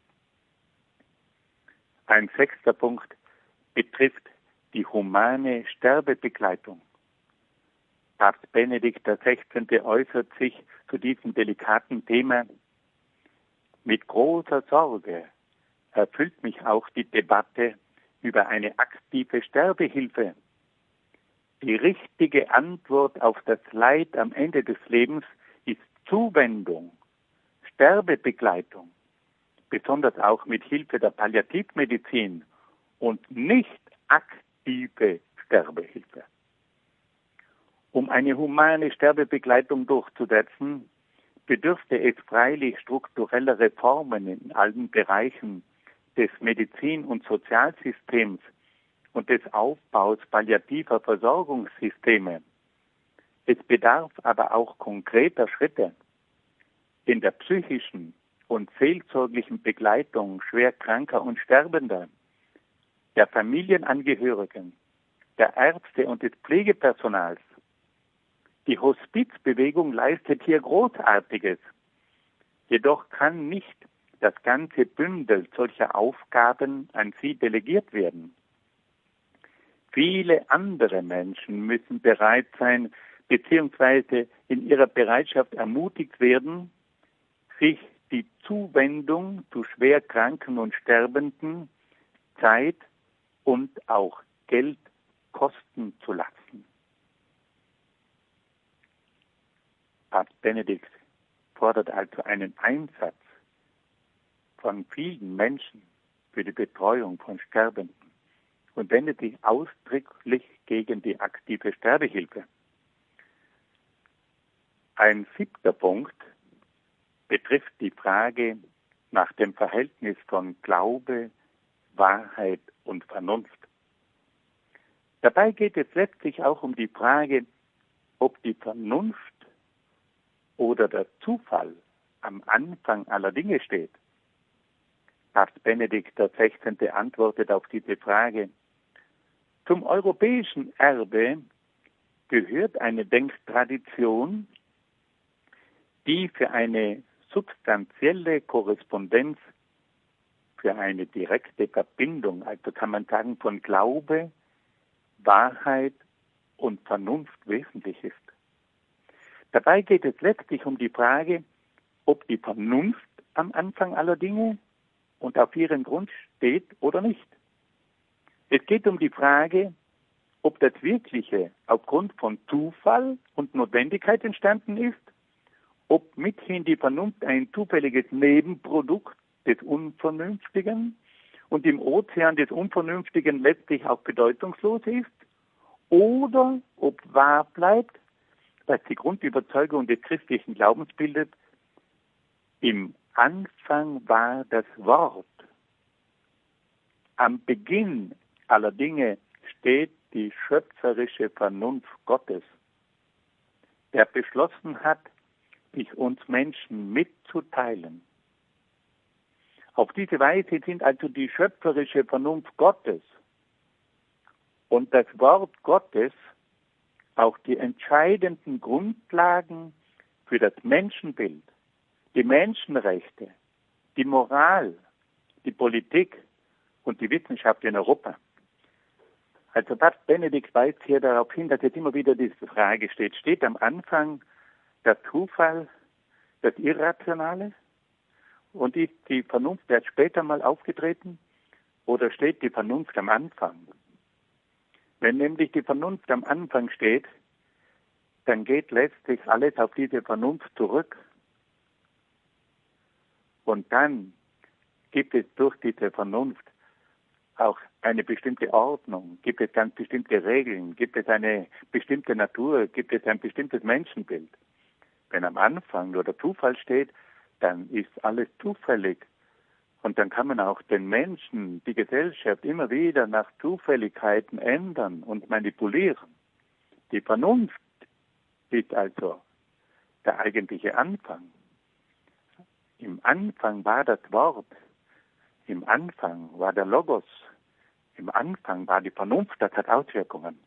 Ein sechster Punkt betrifft die humane Sterbebegleitung. Papst Benedikt XVI. Äußert sich zu diesem delikaten Thema: Mit großer Sorge erfüllt mich auch die Debatte über eine aktive Sterbehilfe. Die richtige Antwort auf das Leid am Ende des Lebens ist Zuwendung, Sterbebegleitung, besonders auch mit Hilfe der Palliativmedizin und nicht aktive Sterbehilfe. Um eine humane Sterbebegleitung durchzusetzen, bedürfte es freilich struktureller Reformen in allen Bereichen des Medizin- und Sozialsystems und des Aufbaus palliativer Versorgungssysteme. Es bedarf aber auch konkreter Schritte in der psychischen und seelsorglichen Begleitung schwer Kranker und Sterbender, der Familienangehörigen, der Ärzte und des Pflegepersonals. Die Hospizbewegung leistet hier Großartiges. Jedoch kann nicht das ganze Bündel solcher Aufgaben an sie delegiert werden. Viele andere Menschen müssen bereit sein, beziehungsweise in ihrer Bereitschaft ermutigt werden, sich die Zuwendung zu Schwerkranken und Sterbenden Zeit und auch Geld kosten zu lassen. Papst Benedikt fordert also einen Einsatz von vielen Menschen für die Betreuung von Sterbenden und wendet sich ausdrücklich gegen die aktive Sterbehilfe. Ein 7. Punkt betrifft die Frage nach dem Verhältnis von Glaube, Wahrheit und Vernunft. Dabei geht es letztlich auch um die Frage, ob die Vernunft oder der Zufall am Anfang aller Dinge steht. Papst Benedikt XVI. Antwortet auf diese Frage: Zum europäischen Erbe gehört eine Denktradition, die für eine substanzielle Korrespondenz, für eine direkte Verbindung, also kann man sagen, von Glaube, Wahrheit und Vernunft wesentlich ist. Dabei geht es letztlich um die Frage, ob die Vernunft am Anfang aller Dinge und auf ihrem Grund steht oder nicht. Es geht um die Frage, ob das Wirkliche aufgrund von Zufall und Notwendigkeit entstanden ist, ob mithin die Vernunft ein zufälliges Nebenprodukt des Unvernünftigen und im Ozean des Unvernünftigen letztlich auch bedeutungslos ist, oder ob wahr bleibt, was die Grundüberzeugung des christlichen Glaubens bildet: Im Anfang war das Wort. Am Beginn aller Dinge steht die schöpferische Vernunft Gottes, der beschlossen hat, sich uns Menschen mitzuteilen. Auf diese Weise sind also die schöpferische Vernunft Gottes und das Wort Gottes auch die entscheidenden Grundlagen für das Menschenbild, die Menschenrechte, die Moral, die Politik und die Wissenschaft in Europa. Also Papst Benedikt weist hier darauf hin, dass jetzt immer wieder diese Frage steht am Anfang der Zufall, das Irrationale, und ist die Vernunft erst später mal aufgetreten, oder steht die Vernunft am Anfang? Wenn nämlich die Vernunft am Anfang steht, dann geht letztlich alles auf diese Vernunft zurück. Und dann gibt es durch diese Vernunft auch eine bestimmte Ordnung, gibt es ganz bestimmte Regeln, gibt es eine bestimmte Natur, gibt es ein bestimmtes Menschenbild. Wenn am Anfang nur der Zufall steht, dann ist alles zufällig. Und dann kann man auch den Menschen, die Gesellschaft immer wieder nach Zufälligkeiten ändern und manipulieren. Die Vernunft ist also der eigentliche Anfang. Im Anfang war das Wort, im Anfang war der Logos, im Anfang war die Vernunft, das hat Auswirkungen.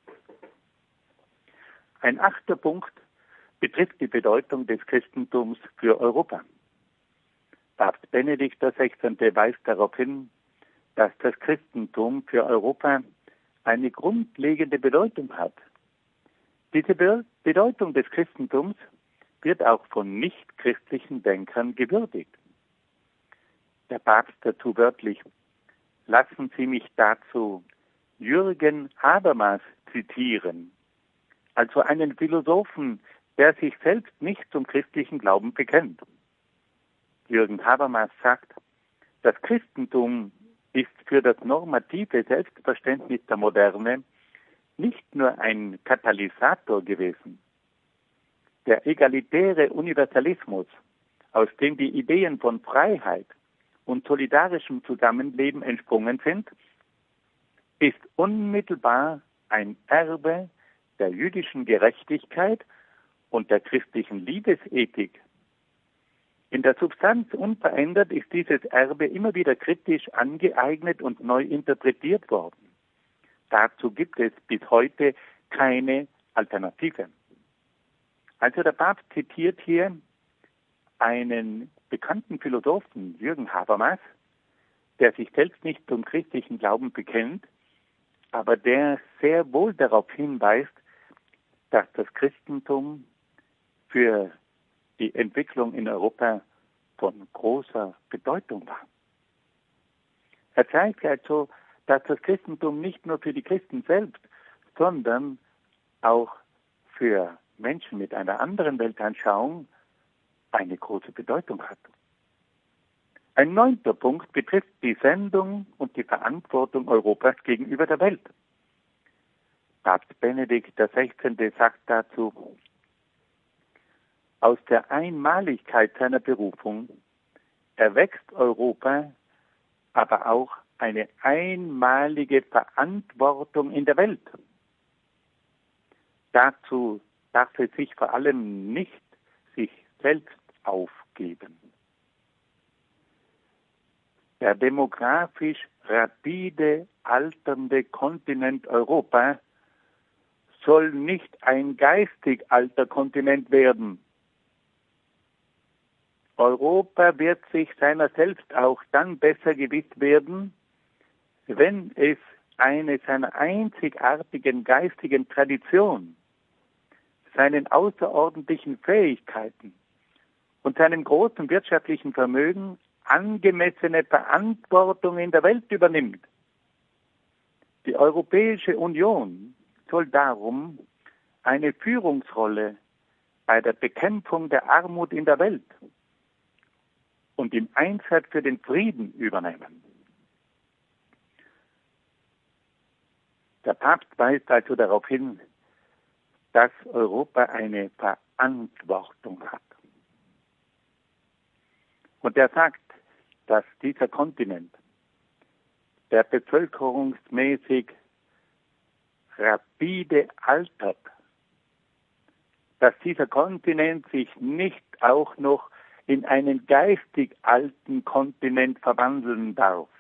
Ein 8. Punkt betrifft die Bedeutung des Christentums für Europa. Papst Benedikt XVI. Weist darauf hin, dass das Christentum für Europa eine grundlegende Bedeutung hat. Diese Bedeutung des Christentums wird auch von nichtchristlichen Denkern gewürdigt. Der Papst dazu wörtlich: Lassen Sie mich dazu Jürgen Habermas zitieren, also einen Philosophen, der sich selbst nicht zum christlichen Glauben bekennt. Jürgen Habermas sagt, das Christentum ist für das normative Selbstverständnis der Moderne nicht nur ein Katalysator gewesen. Der egalitäre Universalismus, aus dem die Ideen von Freiheit und solidarischem Zusammenleben entsprungen sind, ist unmittelbar ein Erbe der jüdischen Gerechtigkeit und der christlichen Liebesethik. In der Substanz unverändert ist dieses Erbe immer wieder kritisch angeeignet und neu interpretiert worden. Dazu gibt es bis heute keine Alternative. Also der Papst zitiert hier einen bekannten Philosophen, Jürgen Habermas, der sich selbst nicht zum christlichen Glauben bekennt, aber der sehr wohl darauf hinweist, dass das Christentum für die Entwicklung in Europa von großer Bedeutung war. Er zeigt also, dass das Christentum nicht nur für die Christen selbst, sondern auch für Menschen mit einer anderen Weltanschauung eine große Bedeutung hat. Ein 9. Punkt betrifft die Sendung und die Verantwortung Europas gegenüber der Welt. Papst Benedikt XVI. Sagt dazu: Aus der Einmaligkeit seiner Berufung erwächst Europa aber auch eine einmalige Verantwortung in der Welt. Dazu darf es sich vor allem nicht sich selbst aufgeben. Der demografisch rapide alternde Kontinent Europa soll nicht ein geistig alter Kontinent werden. Europa wird sich seiner selbst auch dann besser gewiss werden, wenn es eine seiner einzigartigen geistigen Tradition, seinen außerordentlichen Fähigkeiten und seinem großen wirtschaftlichen Vermögen angemessene Verantwortung in der Welt übernimmt. Die Europäische Union soll darum eine Führungsrolle bei der Bekämpfung der Armut in der Welt und im Einsatz für den Frieden übernehmen. Der Papst weist also darauf hin, dass Europa eine Verantwortung hat. Und er sagt, dass dieser Kontinent, der bevölkerungsmäßig rapide altert, dass dieser Kontinent sich nicht auch noch in einen geistig alten Kontinent verwandeln darf.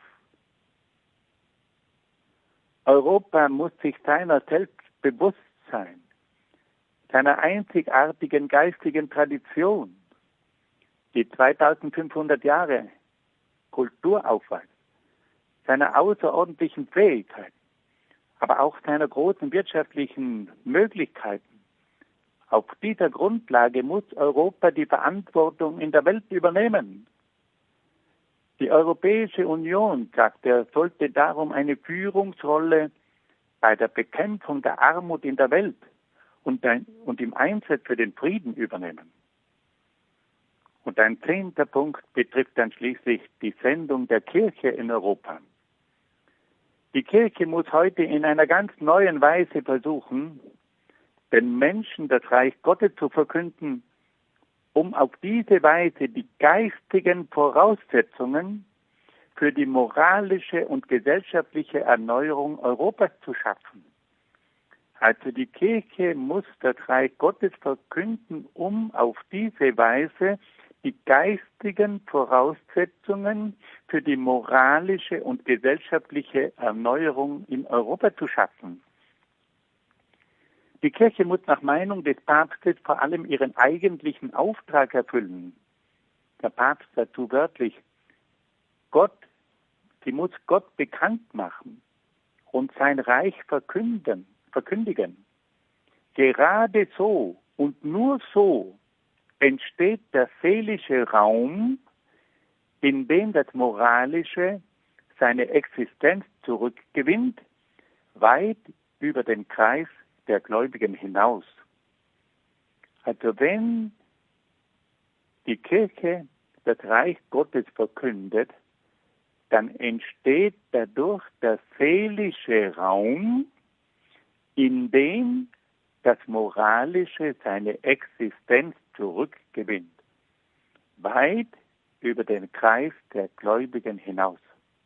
Europa muss sich seiner selbst bewusst sein, seiner einzigartigen geistigen Tradition, die 2500 Jahre Kultur aufweist, seiner außerordentlichen Fähigkeiten, aber auch seiner großen wirtschaftlichen Möglichkeiten. Auf dieser Grundlage muss Europa die Verantwortung in der Welt übernehmen. Die Europäische Union, sagt er, sollte darum eine Führungsrolle bei der Bekämpfung der Armut in der Welt und im Einsatz für den Frieden übernehmen. Und ein 10. Punkt betrifft dann schließlich die Sendung der Kirche in Europa. Die Kirche muss heute in einer ganz neuen Weise versuchen, den Menschen das Reich Gottes zu verkünden, um auf diese Weise die geistigen Voraussetzungen für die moralische und gesellschaftliche Erneuerung Europas zu schaffen. Also die Kirche muss das Reich Gottes verkünden, um auf diese Weise die geistigen Voraussetzungen für die moralische und gesellschaftliche Erneuerung in Europa zu schaffen. Die Kirche muss nach Meinung des Papstes vor allem ihren eigentlichen Auftrag erfüllen. Der Papst dazu wörtlich: sie muss Gott bekannt machen und sein Reich verkündigen. Gerade so und nur so entsteht der seelische Raum, in dem das Moralische seine Existenz zurückgewinnt, weit über den Kreis der Gläubigen hinaus. Also wenn die Kirche das Reich Gottes verkündet, dann entsteht dadurch der seelische Raum, in dem das Moralische seine Existenz zurückgewinnt, weit über den Kreis der Gläubigen hinaus.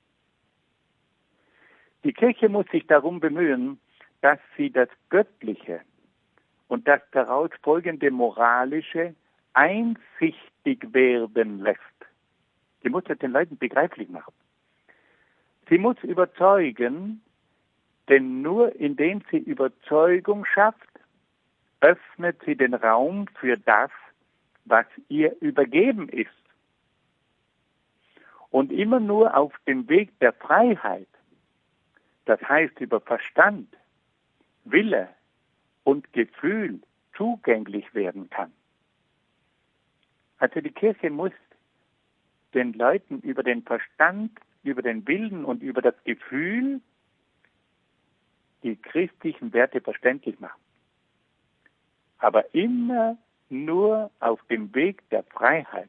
Die Kirche muss sich darum bemühen, dass sie das Göttliche und das daraus folgende Moralische einsichtig werden lässt. Sie muss es den Leuten begreiflich machen. Sie muss überzeugen, denn nur indem sie Überzeugung schafft, öffnet sie den Raum für das, was ihr übergeben ist. Und immer nur auf dem Weg der Freiheit, das heißt über Verstand, Wille und Gefühl zugänglich werden kann. Also die Kirche muss den Leuten über den Verstand, über den Willen und über das Gefühl die christlichen Werte verständlich machen. Aber immer nur auf dem Weg der Freiheit.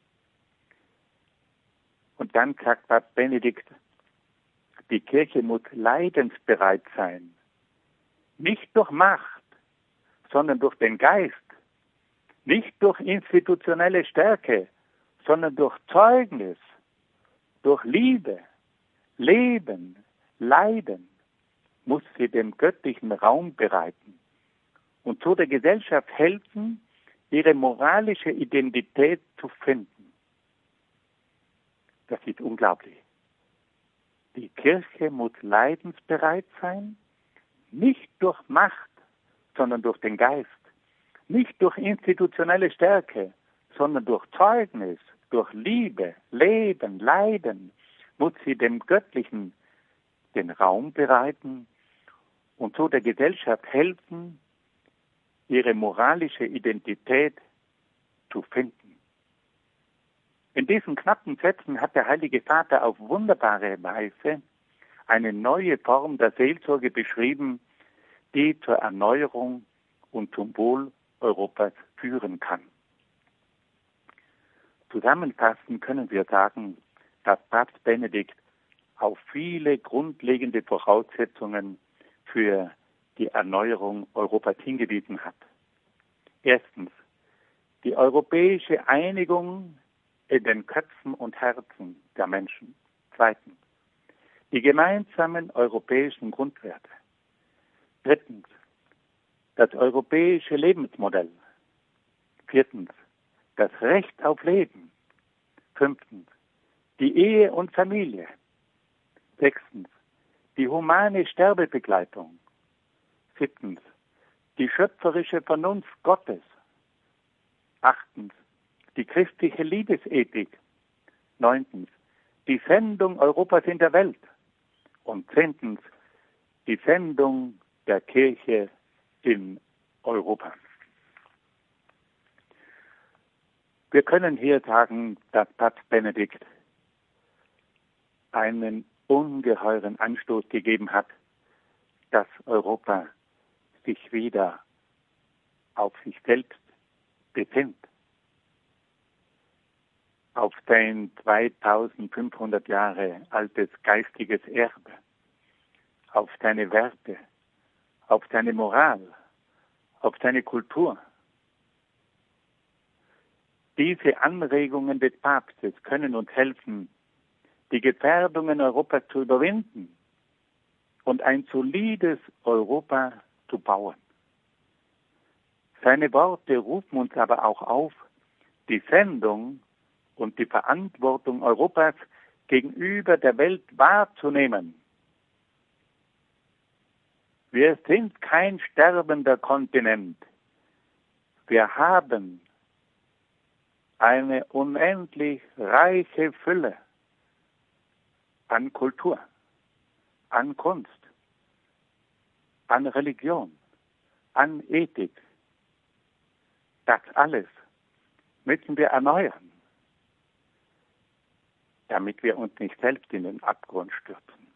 Und dann sagt Papst Benedikt, die Kirche muss leidensbereit sein. Nicht durch Macht, sondern durch den Geist. Nicht durch institutionelle Stärke, sondern durch Zeugnis, durch Liebe, Leben, Leiden muss sie dem göttlichen Raum bereiten und so der Gesellschaft helfen, ihre moralische Identität zu finden. Das ist unglaublich. Die Kirche muss leidensbereit sein, nicht durch Macht, sondern durch den Geist. Nicht durch institutionelle Stärke, sondern durch Zeugnis, durch Liebe, Leben, Leiden muss sie dem Göttlichen den Raum bereiten und so der Gesellschaft helfen, ihre moralische Identität zu finden. In diesen knappen Sätzen hat der Heilige Vater auf wunderbare Weise eine neue Form der Seelsorge beschrieben, die zur Erneuerung und zum Wohl Europas führen kann. Zusammenfassend können wir sagen, dass Papst Benedikt auf viele grundlegende Voraussetzungen für die Erneuerung Europas hingewiesen hat. Erstens, die europäische Einigung in den Köpfen und Herzen der Menschen. Zweitens, die gemeinsamen europäischen Grundwerte. Drittens, das europäische Lebensmodell. Viertens, das Recht auf Leben. Fünftens, die Ehe und Familie. Sechstens, die humane Sterbebegleitung. Siebtens, die schöpferische Vernunft Gottes. Achtens, die christliche Liebesethik. Neuntens, die Sendung Europas in der Welt. Und zehntens, die Sendung der Kirche in Europa. Wir können hier sagen, dass Papst Benedikt einen ungeheuren Anstoß gegeben hat, dass Europa sich wieder auf sich selbst besinnt, auf sein 2500 Jahre altes geistiges Erbe, auf seine Werte, auf seine Moral, auf seine Kultur. Diese Anregungen des Papstes können uns helfen, die Gefährdungen Europas zu überwinden und ein solides Europa zu bauen. Seine Worte rufen uns aber auch auf, die Sendung und die Verantwortung Europas gegenüber der Welt wahrzunehmen. Wir sind kein sterbender Kontinent. Wir haben eine unendlich reiche Fülle an Kultur, an Kunst, an Religion, an Ethik. Das alles müssen wir erneuern, damit wir uns nicht selbst in den Abgrund stürzen.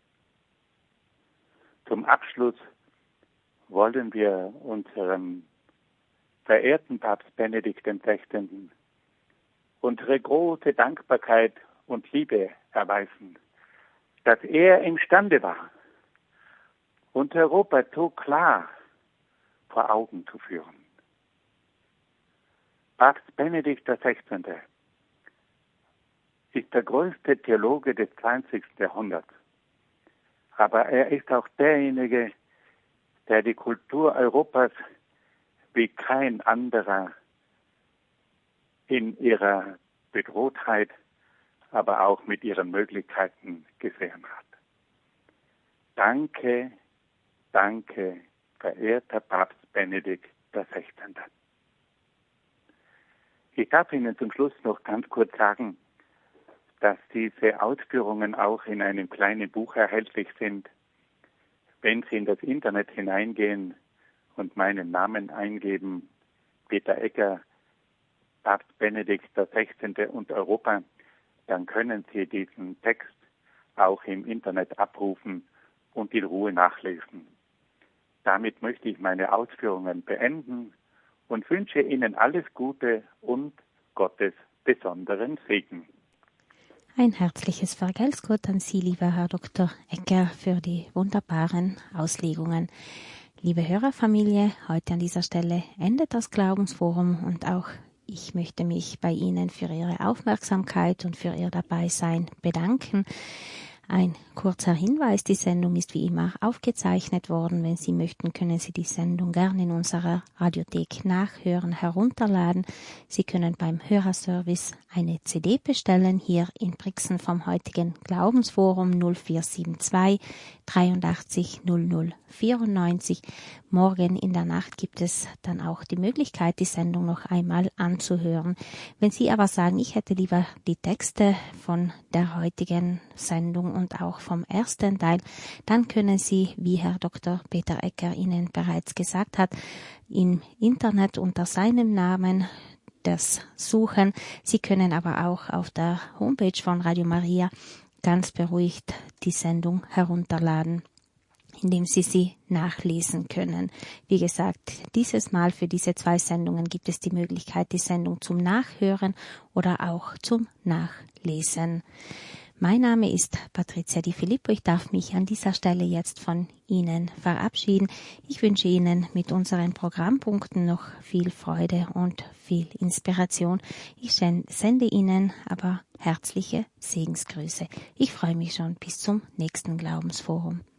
Zum Abschluss wollen wir unserem verehrten Papst Benedikt XVI. Unsere große Dankbarkeit und Liebe erweisen, dass er imstande war, uns Europa so klar vor Augen zu führen. Papst Benedikt XVI. Ist der größte Theologe des 20. Jahrhunderts. Aber er ist auch derjenige, der die Kultur Europas wie kein anderer in ihrer Bedrohtheit, aber auch mit ihren Möglichkeiten gesehen hat. Danke, danke, verehrter Papst Benedikt XVI. Ich darf Ihnen zum Schluss noch ganz kurz sagen, dass diese Ausführungen auch in einem kleinen Buch erhältlich sind, Wenn Sie in das Internet hineingehen und meinen Namen eingeben, Peter Egger, Papst Benedikt XVI. Und Europa, dann können Sie diesen Text auch im Internet abrufen und in Ruhe nachlesen. Damit möchte ich meine Ausführungen beenden und wünsche Ihnen alles Gute und Gottes besonderen Segen. Ein herzliches Vergelt's Gott an Sie, lieber Herr Dr. Egger, für die wunderbaren Auslegungen. Liebe Hörerfamilie, heute an dieser Stelle endet das Glaubensforum und auch ich möchte mich bei Ihnen für Ihre Aufmerksamkeit und für Ihr Dabeisein bedanken. Ein kurzer Hinweis, die Sendung ist wie immer aufgezeichnet worden. Wenn Sie möchten, können Sie die Sendung gerne in unserer Radiothek nachhören, herunterladen. Sie können beim Hörerservice eine CD bestellen, hier in Brixen vom heutigen Glaubensforum 0472 83 00 94. Morgen in der Nacht gibt es dann auch die Möglichkeit, die Sendung noch einmal anzuhören. Wenn Sie aber sagen, ich hätte lieber die Texte von der heutigen Sendung und auch vom ersten Teil, dann können Sie, wie Herr Dr. Peter Egger Ihnen bereits gesagt hat, im Internet unter seinem Namen das suchen. Sie können aber auch auf der Homepage von Radio Maria ganz beruhigt die Sendung herunterladen, indem Sie nachlesen können. Wie gesagt, dieses Mal für diese 2 Sendungen gibt es die Möglichkeit, die Sendung zum Nachhören oder auch zum Nachlesen. Mein Name ist Patricia Di Filippo. Ich darf mich an dieser Stelle jetzt von Ihnen verabschieden. Ich wünsche Ihnen mit unseren Programmpunkten noch viel Freude und viel Inspiration. Ich sende Ihnen aber herzliche Segensgrüße. Ich freue mich schon bis zum nächsten Glaubensforum.